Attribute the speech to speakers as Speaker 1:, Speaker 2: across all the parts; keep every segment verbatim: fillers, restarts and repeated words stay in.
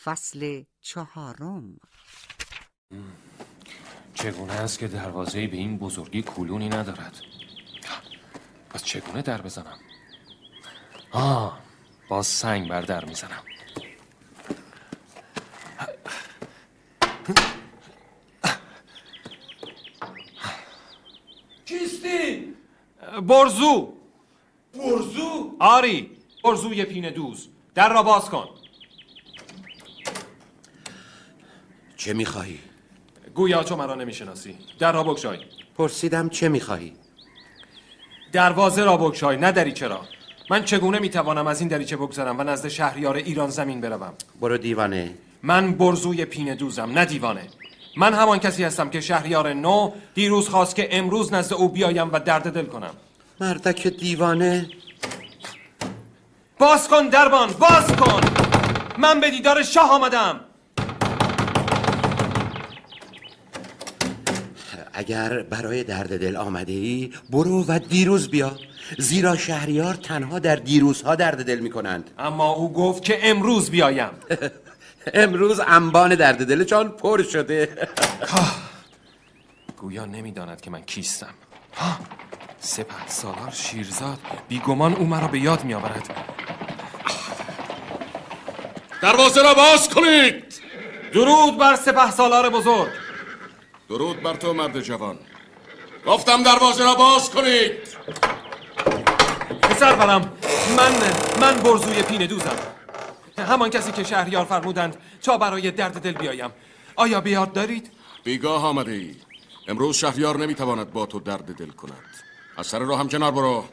Speaker 1: فصل چهارم.
Speaker 2: چگونه است که دروازه‌ای به این بزرگی کلونی ندارد؟ پس چگونه در بزنم؟ آه باز سنگ بر در میزنم.
Speaker 3: کیستی؟
Speaker 2: برزو.
Speaker 3: برزو؟
Speaker 2: آری، برزوی پینه دوز. در را باز کن.
Speaker 4: چه میخواهی؟
Speaker 2: گویا تو مرا نمیشناسی. در را بگشای.
Speaker 4: پرسیدم چه میخواهی؟
Speaker 2: دروازه را بگشای، نه دریچه را. من چگونه میتوانم از این دریچه بگذرم و نزد شهریار ایران زمین بروم؟
Speaker 4: برو دیوانه.
Speaker 2: من برزوی پینه دوزم، نه دیوانه. من همان کسی هستم که شهریار نو دیروز خواست که امروز نزد او بیایم و درد دل کنم.
Speaker 4: مردک دیوانه.
Speaker 2: باز کن دربان، باز کن. من به دیدار شاه آمدم.
Speaker 4: اگر برای درد دل آمده ای برو و دیروز بیا، زیرا شهریار تنها در دیروزها درد دل می کنند.
Speaker 2: اما او گفت که امروز بیایم.
Speaker 4: امروز انبان درد دل جان پر شده.
Speaker 2: گویا نمیداند که من کیستم. سپه سالار شیرزاد، بیگمان او مرا به یاد می آورد.
Speaker 5: دروازه را باز کنید.
Speaker 2: درود بر سپه سالار بزرگ.
Speaker 5: درود بر تو مرد جوان. گفتم دروازه را باز کنید.
Speaker 2: پسر برم، من من برزوی پینه دوزم، همان کسی که شهریار فرمودند تا برای درد دل بیایم. آیا بیاد دارید؟
Speaker 5: بیگاه آمده ای. امروز شهریار نمیتواند با تو درد دل کند. از سر راه هم کنار برو.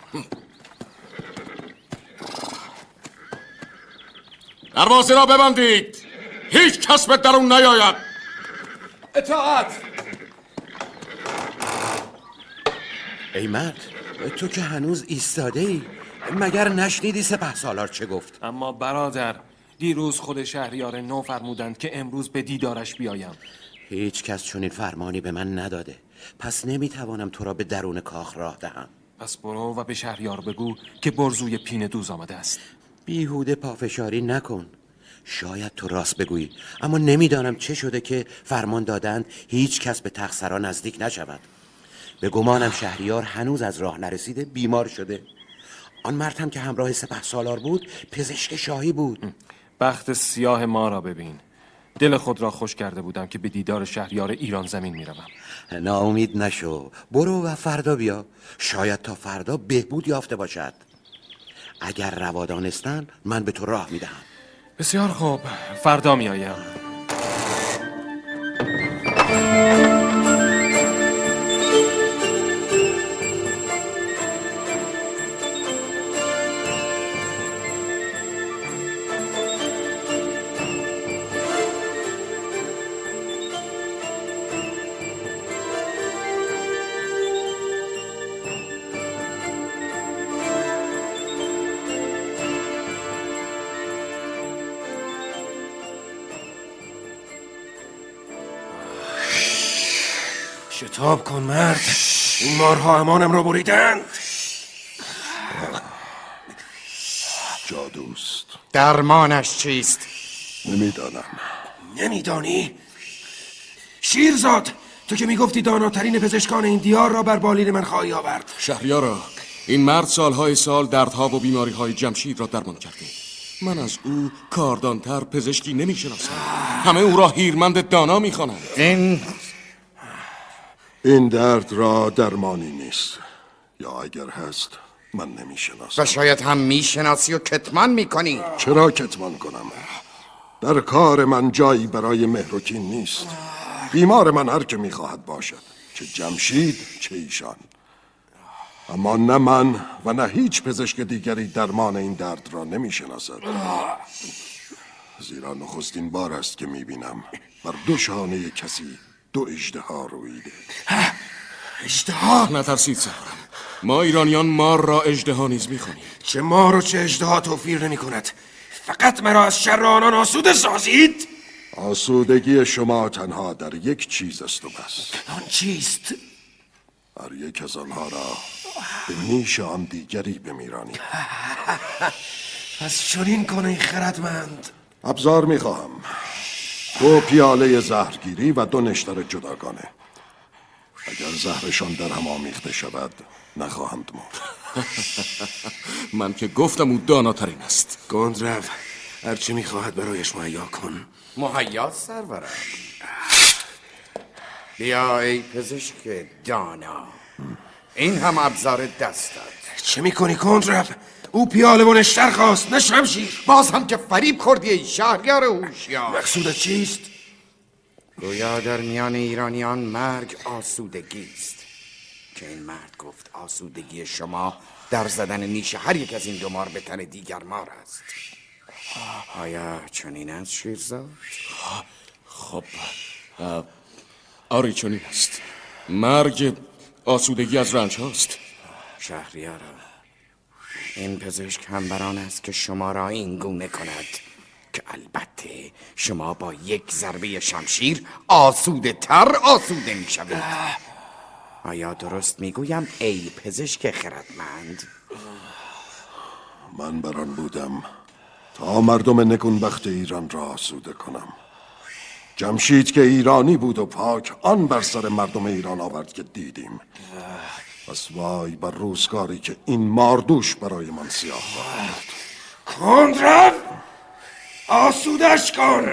Speaker 5: دروازه را ببندید. هیچ کس به درون نیاید.
Speaker 3: اطاعت.
Speaker 4: ای مرد، تو که هنوز ایستاده ای، مگر نشنیدی سپه سالار چه گفت؟
Speaker 2: اما برادر، دیروز خود شهریار نو فرمودند که امروز به دیدارش بیایم.
Speaker 4: هیچ کس چنین فرمانی به من نداده، پس نمیتوانم تو را به درون کاخ راه دهم.
Speaker 2: پس برو و به شهریار بگو که برزوی پینه دوز آمده است.
Speaker 4: بیهوده پافشاری نکن. شاید تو راست بگویی، اما نمیدانم چه شده که فرمان دادند هیچ کس به تخسرا نزدیک نشود. به گمانم شهریار هنوز از راه نرسیده بیمار شده. آن مرد هم که همراه سپه سالار بود پزشک شاهی بود.
Speaker 2: بخت سیاه ما را ببین. دل خود را خوش کرده بودم که به دیدار شهریار ایران زمین می روم.
Speaker 4: ناامید نشو، برو و فردا بیا. شاید تا فردا بهبود یافته باشد. اگر روا دانستن من به تو راه می دهم.
Speaker 2: بسیار خوب، فردا می آیم.
Speaker 3: شتاب کن مرد، این مارها امانم را بریدند.
Speaker 6: جادوست.
Speaker 7: درمانش چیست؟
Speaker 6: نمیدانم.
Speaker 3: نمیدانی؟ شیرزاد، تو که میگفتی داناترین پزشکان این دیار را بر بالین من خواهی آورد.
Speaker 5: شهریارا، این مرد سالهای سال دردها و بیماریهای جمشید را درمان کرده. من از او کاردانتر پزشکی نمیشناسم. همه او را هیرمند دانا میخوانند.
Speaker 7: این
Speaker 6: این درد را درمانی نیست، یا اگر هست من نمیشناسم.
Speaker 7: و شاید هم میشناسی و کتمان میکنی.
Speaker 6: چرا کتمان کنم؟ در کار من جایی برای مهر و کین نیست. بیمار من هر که میخواهد باشد، چه جمشید چه ایشان. اما نه من و نه هیچ پزشک دیگری درمان این درد را نمیشناسد. زیرا نخستین بار است که میبینم بر دو شانه کسی دو اژدها رویده.
Speaker 3: اژدها؟
Speaker 5: نترسید سرورم، ما ایرانیان مار را اژدها نیز میخوانیم.
Speaker 3: چه مار و چه اژدها توفیر نمی کند. فقط مرا از شر آنان آسوده سازید.
Speaker 6: آسودگی شما تنها در یک چیز است و بس.
Speaker 3: آن چیست؟
Speaker 6: هر یک از آنها را به نیش آن دیگری بمیرانید.
Speaker 3: پس چنین کنه خردمند.
Speaker 6: ابزار میخواهم. دو پیاله زهرگیری و دو نشتر جداگانه. اگر زهرشان در هم آمیخته شود نخواهند مرد.
Speaker 5: من که گفتم او داناترین است.
Speaker 3: گندرو، هرچی میخواهد برایش مهیا کن.
Speaker 7: مهیا سرورم. بیا ای پزشک دانا، این هم ابزار دستت.
Speaker 3: چه میکنی گندرو؟ او پیاله و نشتر خواست، نه شمشیر.
Speaker 7: باز هم که فریب خوردی ای شهریار هوشیار.
Speaker 3: مقصودت چیست؟
Speaker 7: گویا در میان ایرانیان مرگ آسودگی است، که این مرد گفت آسودگی شما در زدن نیش هر یک از این دو مار به تن دیگر مار است. آیا چنین است شیرزاد؟
Speaker 5: خب آری چنین است. مرگ آسودگی از رنج هاست.
Speaker 7: شهریارا، این پزشک هم بران است که شما را این گونه کند که البته شما با یک ضربه شمشیر آسوده تر آسوده می شوید. آیا درست میگویم ای پزشک خردمند؟
Speaker 6: من بران بودم تا مردم نگونبخت ایران را آسوده کنم. جمشید که ایرانی بود و پاک آن بر سر مردم ایران آورد که دیدیم. پس وای بر روزگاری که این ماردوش برای من سیاه آورد.
Speaker 3: گندرو، آسودش کن.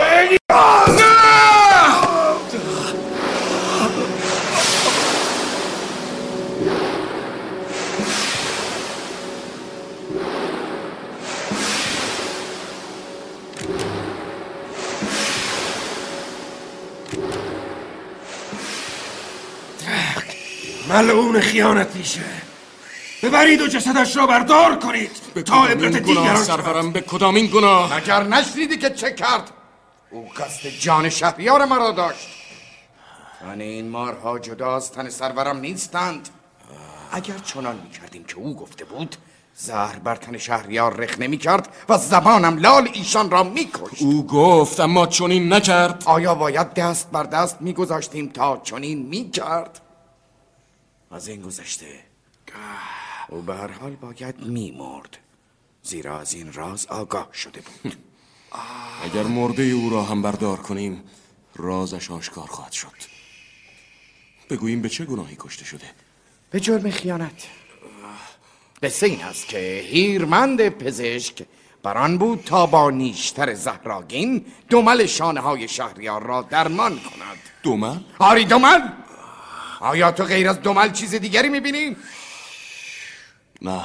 Speaker 3: ملعون خیانت میشه. ببرید و جسدش را بردار کنید تا عبرت دیگران
Speaker 5: سرورم. به کدام این گناه؟
Speaker 7: مگر نشنیدی که چه کرد؟ او قصد جان شهریار مرا داشت. تن این مارها جدا از تن سرورم نیستند. اگر چنان میکردیم که او گفته بود، زهر بر تن شهریار رخ نمیکرد و زبانم لال ایشان را میکشت.
Speaker 5: او گفت اما چنین نکرد.
Speaker 7: آیا باید دست بر دست میگذاشتیم تا چنین میکرد؟ از این گذشته او به هر حال باید میمرد، زیرا از این راز آگاه شده بود.
Speaker 5: اگر مرده او را هم بردار کنیم رازش آشکار خواهد شد. بگوییم به چه گناهی کشته شده؟
Speaker 7: به جرم خیانت. قصه این است که هیرمند پزشک بران بود تا با نیشتر زهراگین دمل شانه های شهریار را درمان کند.
Speaker 5: دمل؟
Speaker 7: آری دمل؟ آیا تو غیر از دمل چیز دیگری میبینی؟
Speaker 5: نه،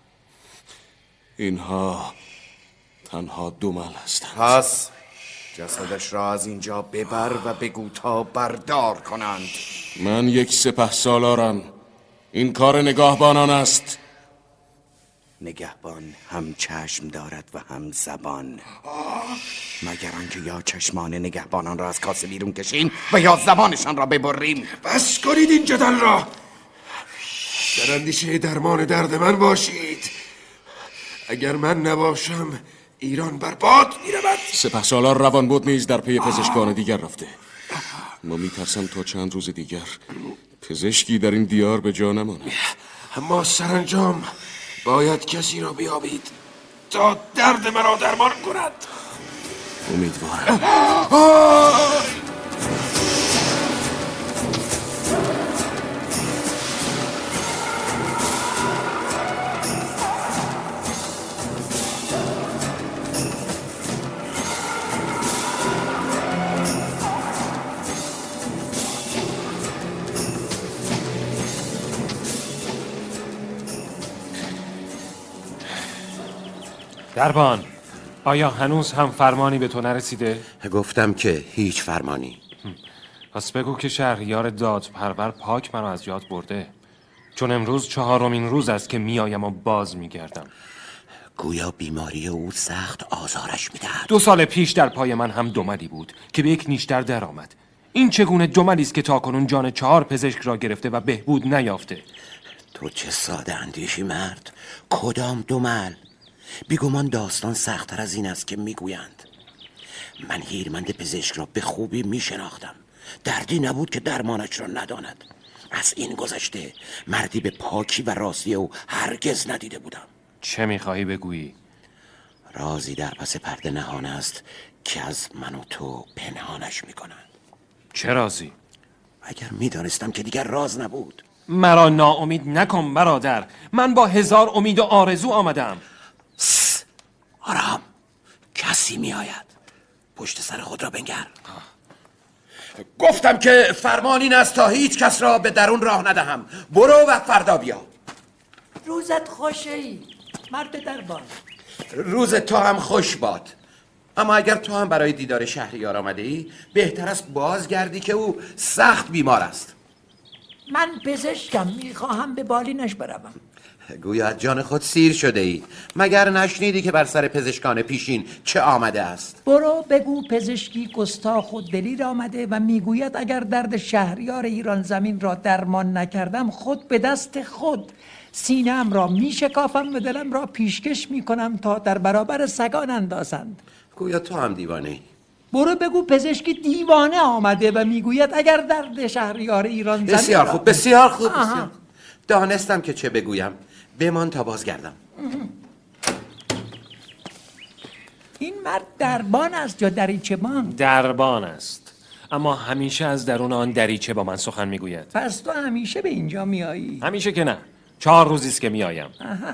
Speaker 5: اینها تنها دمل هستند.
Speaker 7: پس جسدش را از اینجا ببر و بگو تا بردار کنند.
Speaker 5: من یک سپه سالارم. این کار نگهبانان است.
Speaker 7: نگهبان هم چشم دارد و هم زبان. مگر آنکه یا چشمان نگهبانان را از کاسه بیرون کشیم و یا زبانشان را ببریم.
Speaker 3: بس کنید این جدل را. در اندیشه درمان درد من باشید. اگر من نباشم ایران برباد میرود.
Speaker 5: سپهسالار روانبود نیز در پی پزشکان دیگر رفته. ما میترسم تا چند روز دیگر پزشکی در این دیار به جا نماند.
Speaker 3: اما سرانجام باید کسی را بیابید تا درد مرا درمان کند.
Speaker 5: امیدوارم.
Speaker 2: دربان، آیا هنوز هم فرمانی به تو نرسیده؟
Speaker 4: گفتم که هیچ فرمانی.
Speaker 2: پس بگو که شهریار دادپرور پاک مرا از یاد برده، چون امروز چهارمین روز است که میایم و باز میگردم.
Speaker 4: گویا بیماری او سخت آزارش میدهد.
Speaker 2: دو سال پیش در پای من هم دملی بود که به یک نیشتر در آمد. این چگونه دملی است که تاکنون جان چهار پزشک را گرفته و بهبود نیافته؟
Speaker 4: تو چه ساده اندیشی مرد. کدام دمل؟ بیگمان داستان سخت‌تر از این است که میگویند. من هیرمند پزشک را به خوبی میشناختم. دردی نبود که درمانش را نداند. از این گذشته مردی به پاکی و راستی او هرگز ندیده بودم.
Speaker 2: چه میخواهی بگویی؟
Speaker 4: رازی در پس پرده نهان است که از من و تو پنهانش میکنن.
Speaker 2: چه رازی؟
Speaker 4: اگر میدانستم که دیگر راز نبود.
Speaker 2: مرا ناامید نکن برادر، من با هزار امید و آرزو آمدم.
Speaker 4: آرام، کسی میآید. پشت سر خود را بنگر. گفتم که فرمان این است تا هیچ کس را به درون راه ندهم. برو و فردا بیا.
Speaker 8: روزت خوشه ای مرد دربان.
Speaker 4: روز تو هم خوش باد. اما اگر تو هم برای دیدار شهریار آمده ای، بهتر است بازگردی که او سخت بیمار است.
Speaker 8: من پزشکم، میخواهم به بالینش بروم.
Speaker 4: گویا از جان خود سیر شده ای. مگر نشنیدی که بر سر پزشکان پیشین چه آمده است؟
Speaker 8: برو بگو پزشکی گستاخ و دلیر آمده و میگوید اگر درد شهریار ایران زمین را درمان نکردم خود به دست خود سینه‌ام را میشکافم و دلم را پیشکش میکنم تا در برابر سگان اندازند.
Speaker 4: گویا تو هم دیوانه ای.
Speaker 8: برو بگو پزشکی دیوانه آمده و میگوید اگر درد شهریار ایران زمین
Speaker 4: بسیار
Speaker 8: را...
Speaker 4: خوب بسیار خوب بسیار. دانستم که چه بگویم. بمان تا بازگردم.
Speaker 8: این مرد دربان است یا دریچه‌بان؟
Speaker 2: دربان است، اما همیشه از درون آن دریچه با من سخن میگوید.
Speaker 8: پس تو همیشه به اینجا میایی؟
Speaker 2: همیشه که نه، چهار روزی است که میایم.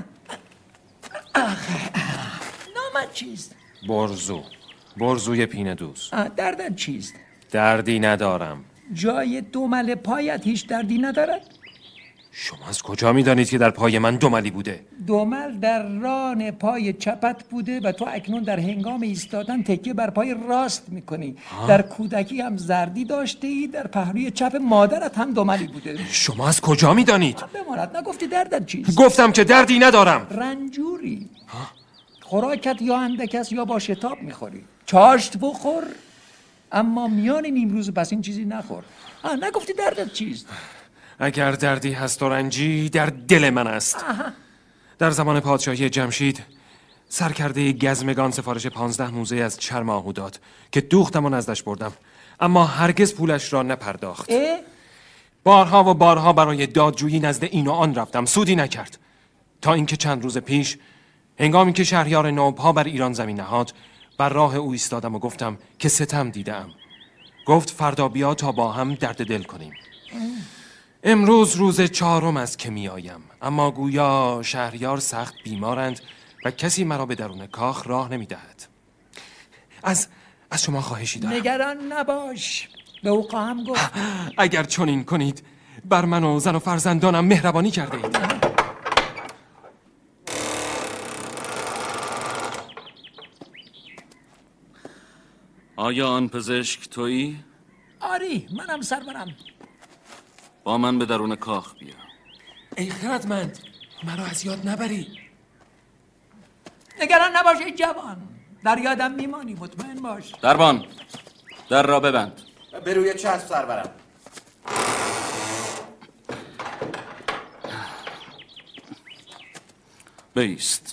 Speaker 8: نامت چیست؟
Speaker 2: برزو، برزوی پینه دوز.
Speaker 8: دردت چیست؟
Speaker 2: دردی ندارم.
Speaker 8: جای دومل پایت هیچ دردی ندارد؟
Speaker 2: شما از کجا میدانید که در پای من دوملی بوده؟
Speaker 8: دومل در ران پای چپت بوده و تو اکنون در هنگام ایستادن تکیه بر پای راست میکنی. در کودکی هم زردی داشته ای، در پهلوی چپ مادرت هم دوملی بوده.
Speaker 2: شما از کجا میدانید؟
Speaker 8: بماند، نگفتی دردت چیست؟
Speaker 2: گفتم که دردی ندارم.
Speaker 8: رنجوری. خوراکت یا اندک است یا با شتاب میخوری. چاشت بخور اما میان نیم روز پس این چیزی نخور. آه نگفتی دردت چیست؟
Speaker 2: اگر دردی هست و رنجی در دل من است. در زمان پادشاهی جمشید سرکرده گزمگان سفارش پانزده موزه از چرم آهو داد که دوختم و نزدش بردم، اما هرگز پولش را نپرداخت.
Speaker 8: اه؟
Speaker 2: بارها و بارها برای دادجویی نزد این و آن رفتم، سودی نکرد، تا اینکه چند روز پیش هنگامی که شهریار نوب‌ها بر ایران زمین نهاد بر راه او ایستادم و گفتم که ستم دیدم. گفت فردا بیا تا با هم درد دل کنیم. امروز روز چهارم است که می آیم، اما گویا شهریار سخت بیمارند و کسی مرا به درون کاخ راه نمی دهد. از از شما خواهشی دارم.
Speaker 8: نگران نباش، به او خواهم گفت.
Speaker 2: اگر چنین کنید بر من و زن و فرزندانم مهربانی کرده اید.
Speaker 9: آیا آن پزشک تویی؟
Speaker 8: آری، منم سرورم.
Speaker 9: با من به درون کاخ بیا.
Speaker 2: ای خردمند، مرا از یاد نبری.
Speaker 8: نگران نباش ای جوان، در یادم میمانی، مطمئن باش.
Speaker 9: دربان، در را ببند.
Speaker 4: به روی چسب سرورم.
Speaker 9: بایست.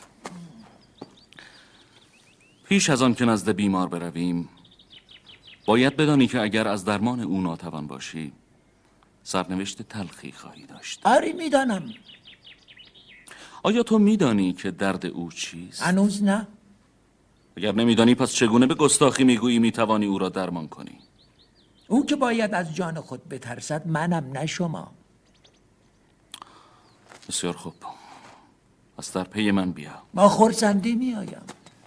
Speaker 9: پیش از آن که نزد بیمار برویم باید بدانی که اگر از درمان او ناتوان باشی سرنوشت تلخی خواهی داشت.
Speaker 8: آری میدانم.
Speaker 9: آیا تو میدانی که درد او چیست؟
Speaker 8: هنوز نه.
Speaker 9: اگر نمیدانی پس چگونه به گستاخی میگویی میتوانی او را درمان کنی؟
Speaker 8: او که باید از جان خود بترسد، منم نه شما.
Speaker 9: بسیار خوب، پس در پی من بیا.
Speaker 8: با خرسندی میآیم.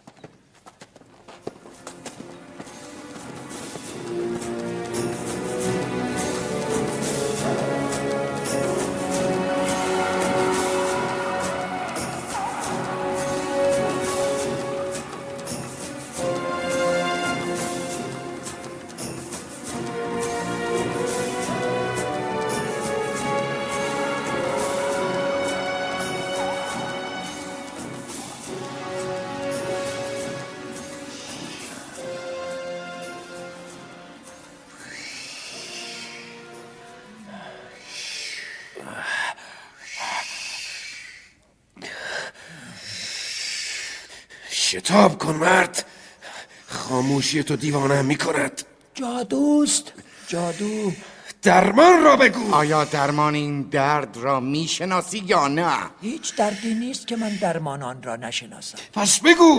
Speaker 3: شتاب کن مرد، خاموشی تو دیوانه می کند.
Speaker 8: جادوست، جادو.
Speaker 3: درمان را بگو.
Speaker 7: آیا درمان این درد را میشناسی یا نه؟
Speaker 8: هیچ دردی نیست که من درمان آن را نشناسم.
Speaker 3: پس بگو.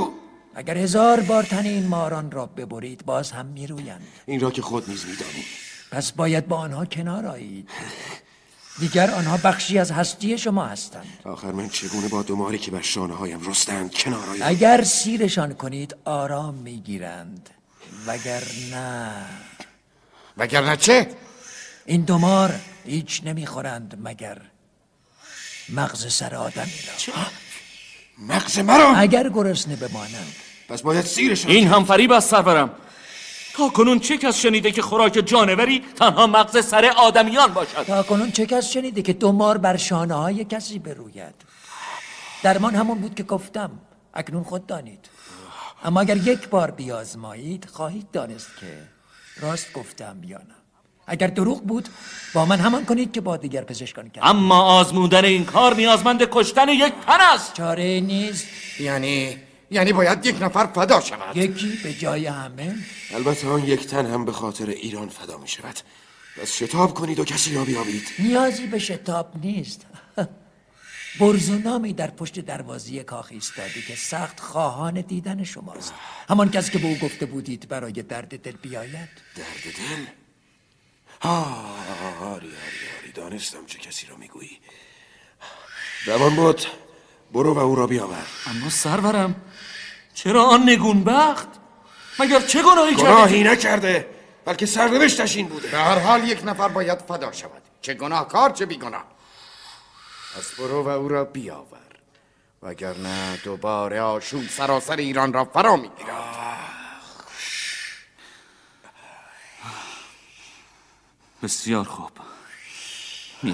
Speaker 8: اگر هزار بار تن این ماران را ببرید باز هم میرویند.
Speaker 3: این را که خود نیز میدانیم.
Speaker 8: پس باید با آنها کنار آیید. دیگر آنها بخشی از هستی شما هستند.
Speaker 3: آخر من چگونه با دو ماری که بر شانه هایم رستند کنار آیم؟
Speaker 8: اگر سیرشان کنید آرام میگیرند، وگر نه
Speaker 7: وگر نه چه؟
Speaker 8: این دو مار هیچ نمیخورند مگر مغز سر آدمی را.
Speaker 3: مغز مرا؟
Speaker 8: اگر گرسنه بمانند
Speaker 3: پس باید سیرشان.
Speaker 9: این هم فریب است سرورم. تا کنون چه کس شنیده که خوراک جانوری تنها مغز سر آدمیان باشد؟
Speaker 8: تا کنون چه کس شنیده که دو مار بر شانه های کسی بروید؟ درمان همون بود که گفتم، اکنون خود دانید. اما اگر یک بار بیازمایید خواهید دانست که راست گفتم یا نه. اگر دروغ بود با من همان کنید که با دیگر پزشکان کرد.
Speaker 9: اما آزمودن این کار نیازمند کشتن یک تن است.
Speaker 8: چاره نیست.
Speaker 7: یعنی یعنی باید یک نفر فدا شود.
Speaker 8: یکی به جای همه.
Speaker 3: البته آن یک تن هم به خاطر ایران فدا می شود. پس شتاب کنید و کسی را بیابید.
Speaker 8: نیازی به شتاب نیست. برزونامی در پشت دروازه کاخ ایستاده که سخت خواهان دیدن شماست. همان کس که به او گفته بودید برای درد دل بیاید.
Speaker 3: درد دل؟ آه آری آری آری دانستم چه کسی را میگویی. روان بود، برو و او را بیاور.
Speaker 9: اما سرورم چرا آن نگونبخت؟ مگر چه گناهی کرده؟
Speaker 3: گناهی نکرده، بلکه سرنوشتش این بوده.
Speaker 7: به هر حال یک نفر باید فدا شود، چه گناهکار چه بیگناه. پس برو و او را بیاور، وگرنه دوباره آشوب سراسر ایران را فرا میگیرد.
Speaker 9: بسیار خوب، میروم.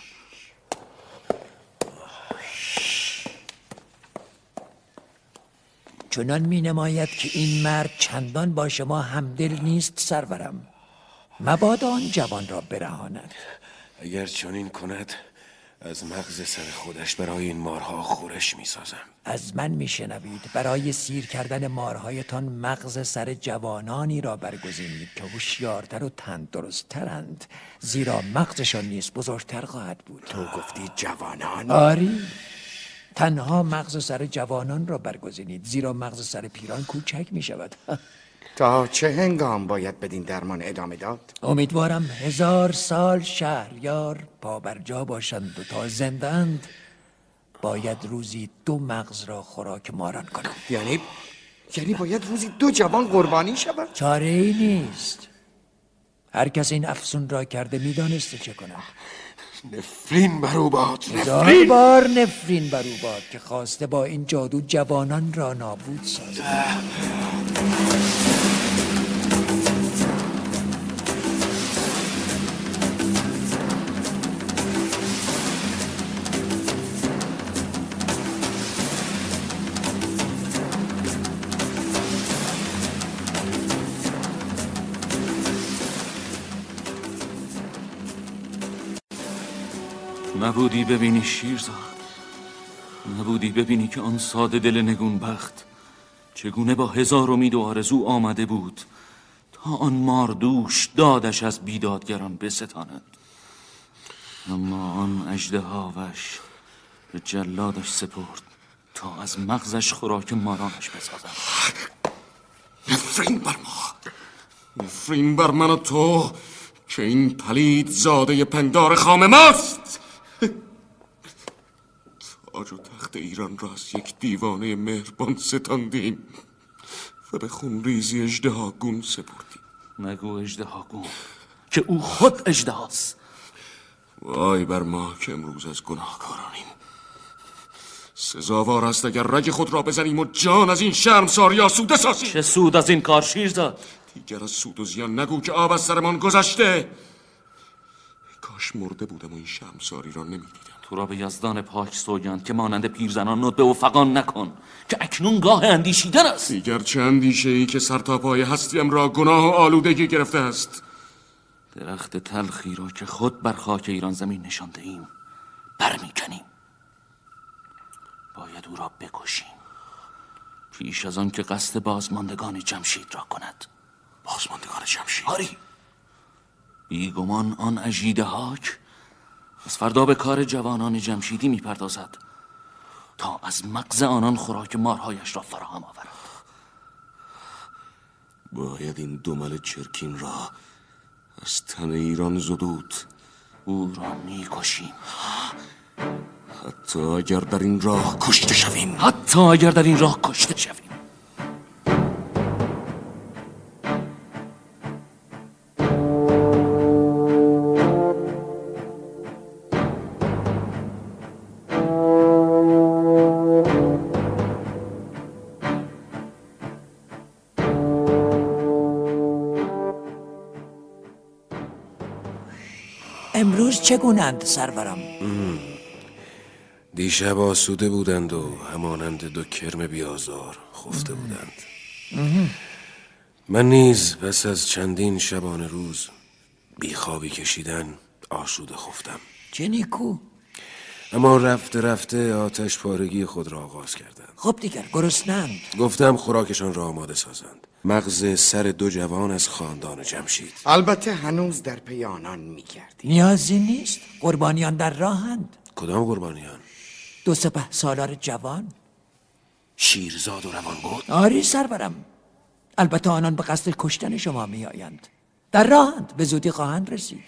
Speaker 8: چنان می نماید که این مرد چندان با شما همدل نیست سرورم. مبادا آن جوان را برهاند.
Speaker 3: اگر چنین کند از مغز سر خودش برای این مارها خورش می سازم.
Speaker 8: از من می شنوید برای سیر کردن مارهایتان مغز سر جوانانی را برگزینید که هوشیارتر و تندرست‌ترند، زیرا مغزشان نیز بزرگتر خواهد بود.
Speaker 7: تو گفتی جوانان؟
Speaker 8: آری، تنها مغز سر جوانان را برگزینید، زیرا مغز سر پیران کوچک می شود.
Speaker 7: تا چه هنگام باید بدین درمان ادامه داد؟
Speaker 8: امیدوارم هزار سال شهریار پا بر جا باشند و تا زندند باید روزی دو مغز را خوراک ماران کنم.
Speaker 7: یعنی یعنی باید روزی دو جوان قربانی شود؟
Speaker 8: چاره ای نیست. هر کس این افسون را کرده میدانسته چه کند.
Speaker 3: نفرین بر او باد.
Speaker 8: هزار بار نفرین بر او باد که خواسته با این جادو جوانان را نابود سازد.
Speaker 9: نبودی ببینی شیرزاد، نبودی ببینی که آن ساده دل نگونبخت چگونه با هزار امید و آرزو آمده بود تا آن ماردوش دادش از بیدادگران بستاند. اما آن اژدهاوش به جلادش سپرد تا از مغزش خوراک مارانش بسازد.
Speaker 5: نفرین بر ما، نفرین بر من و تو که این پلید زاده پندار خام ماست. تاج و تخت ایران را از یک دیوانه مهربان ستاندیم و به خونریزی اژدهاگون سپردیم.
Speaker 9: نگو اژدهاگون که او خود اژدهاست.
Speaker 5: وای بر ما که امروز از گناهکارانیم. سزاوار است اگر رگ خود را بزنیم و جان از این شرمساری آسوده سازیم.
Speaker 9: چه سود از این کار شیرزاد؟
Speaker 5: دیگر از سود و زیان نگو که آب از سرمان گذشته. کاش مرده بودم و این شرمساری را نمیدیدم.
Speaker 9: تو را به یزدان پاک سوگند که مانند پیرزنان ندبه و فغان نکن که اکنون گاه اندیشیدن است.
Speaker 5: دیگر چه اندیشه ای که سر تا پای هستیم را گناه و آلودگی گرفته است.
Speaker 9: درخت تلخی را که خود بر خاک ایران زمین نشانده ایم برمیکنیم. باید او را بکشیم پیش از آن که قصد بازماندگان جمشید را کند.
Speaker 5: بازماندگان جمشید؟
Speaker 9: آری، بیگمان آن اژدهاک از فردا به کار جوانان جمشیدی میپردازد تا از مغز آنان خوراک مارهایش را فراهم آورد.
Speaker 5: باید این دمل چرکین را از تن ایران زدود. او را میکشیم، حتی اگر در این راه کشته شویم.
Speaker 9: حتی اگر در این راه کشته شویم.
Speaker 8: امروز چگونند سرورم؟
Speaker 10: دیشب آسوده بودند و همانند دو کرم بیازار خفته بودند. من نیز پس از چندین شبانه روز بیخوابی کشیدن آسوده خفتم.
Speaker 8: چه نیکو.
Speaker 10: اما رفته رفته آتش پارگی خود را آغاز کردند.
Speaker 8: خب دیگر گرسنند.
Speaker 10: گفتم خوراکشان را آماده سازند. مغز سر دو جوان از خاندان جمشید.
Speaker 7: البته هنوز در پی آنان می‌گردی.
Speaker 8: نیازی نیست، قربانیان در راهند.
Speaker 10: کدام قربانیان؟
Speaker 8: دو سپه سالار جوان.
Speaker 10: شیرزاد و روان بود؟
Speaker 8: آری سرورم. البته آنان به قصد کشتن شما میآیند. در راهند، به زودی خواهند رسید.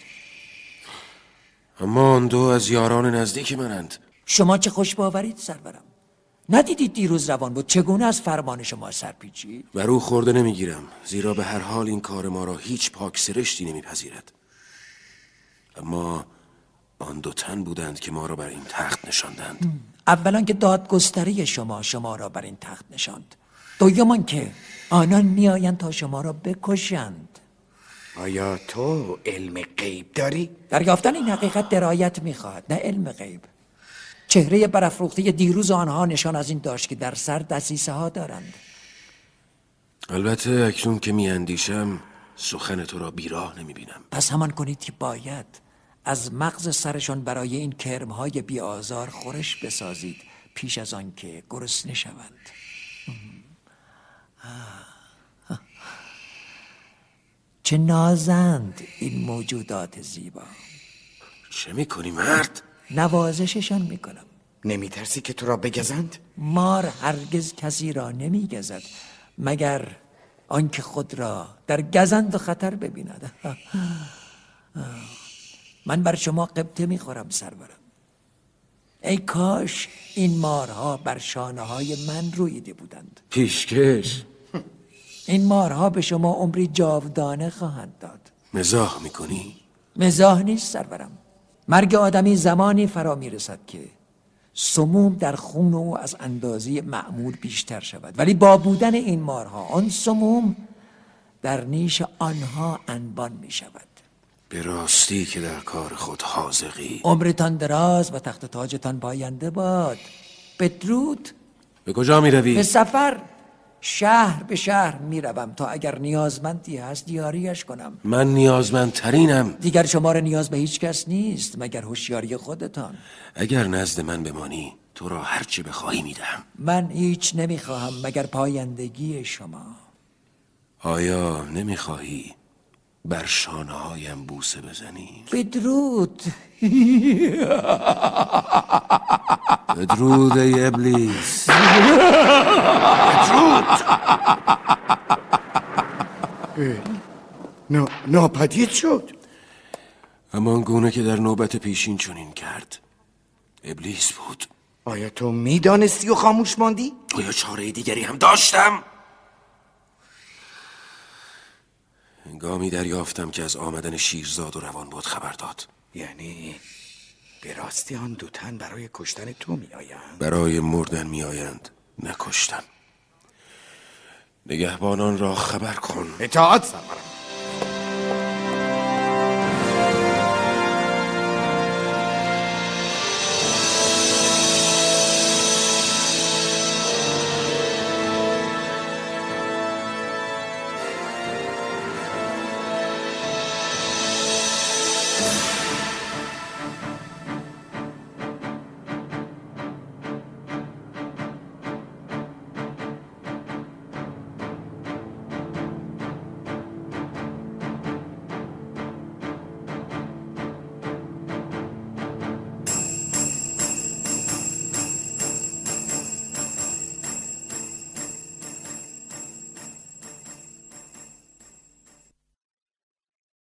Speaker 10: اما آن دو از یاران نزدیک منند.
Speaker 8: شما چه خوش باورید سرورم. ندیدید دیروز روان بود چگونه از فرمان شما سرپیچید؟
Speaker 10: بر او خورده نمیگیرم، زیرا به هر حال این کار ما را هیچ پاک سرشتی نمیپذیرد. اما آن دو تن بودند که ما را بر این تخت نشاندند.
Speaker 8: اولا که دادگستری شما شما را بر این تخت نشاند. دویمان که آنان میآیند تا شما را بکشند.
Speaker 7: آیا تو علم غیب داری؟
Speaker 8: دریافتن این حقیقت درایت میخواهد، نه علم غیب. چهره برافروخته دیروز آنها نشان از این داشت که در سر دسیسه ها دارند.
Speaker 10: البته اکنون که میاندیشم سخن تو را بیراه نمیبینم.
Speaker 8: پس همان کنید که باید از مغز سرشان برای این کرمهای بی آزار خورش بسازید پیش از آن که گرسنه شوند. چه نازند این موجودات زیبا.
Speaker 10: چه میکنی مرد؟
Speaker 8: نوازششان میکنم.
Speaker 7: نمیترسی که تو را بگزند؟
Speaker 8: مار هرگز کسی را نمیگزد مگر آنکه خود را در گزند و خطر ببیند. من بر شما قبطه میخورم سرورم. ای کاش این مارها بر شانه های من رویده بودند.
Speaker 10: پیشکش.
Speaker 8: این مارها به شما عمری جاودانه خواهند داد.
Speaker 10: مزاح میکنی؟
Speaker 8: مزاح نیست سرورم. مرگ آدمی زمانی فرا میرسد که سموم در خون او از اندازه معمول بیشتر شود، ولی با بودن این مارها آن سموم در نیش آنها انبان می شود.
Speaker 10: به راستی که در کار خود حاذقی.
Speaker 8: عمرتان دراز و تخت تاجتان پاینده باد. بدرود.
Speaker 10: به کجا می روی؟
Speaker 8: به سفر. شهر به شهر می روم تا اگر نیازمندی هست دیاریش کنم.
Speaker 10: من نیازمندترینم.
Speaker 8: دیگر شما را نیاز به هیچ کس نیست مگر هوشیاری خودتان.
Speaker 10: اگر نزد من بمانی تو را هرچی بخواهی می دهم.
Speaker 8: من هیچ نمی خواهم مگر پایندگی شما.
Speaker 10: آیا نمی خواهی بر شانه هایم بوسه بزنی؟
Speaker 8: بدرود.
Speaker 10: بدرود ای ابلیس.
Speaker 7: بدرود. نا ناپدید شد.
Speaker 10: همان گونه که در نوبت پیشین چنین کرد. ابلیس بود.
Speaker 7: آیا تو میدانستی و خاموش ماندی؟
Speaker 10: آیا چاره دیگری هم داشتم؟ هنگامی دریافتم که از آمدن شیرزاد و روان بود خبر داد.
Speaker 7: یعنی به راستی آن دو تن برای کشتن تو می آیند؟
Speaker 10: برای مردن می آیند، نکشتن. نگهبانان را خبر کن.
Speaker 7: اطاعت سرورم.